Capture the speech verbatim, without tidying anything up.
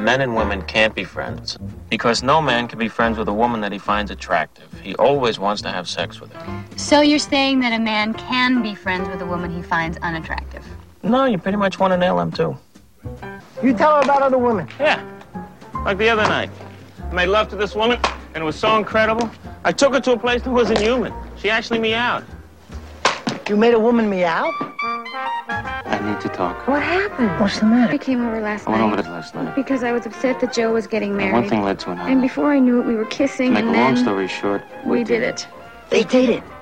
men and women can't be friends because no man can be friends with a woman that he finds attractive. He always wants to have sex with her. So you're saying that a man can be friends with a woman he finds unattractive? No, you pretty much want to nail him, too. You tell her about other women. Yeah, like the other night. I made love to this woman, and it was so incredible. I took her to a place that wasn't human. She actually meowed. You made a woman meow? I need to talk. What happened? What's the matter? I came over last I went night. over this last night. Because I was upset that Joe was getting married. And one thing led to another. And before I knew it, we were kissing, To make and a long then story short, we did it. They did it.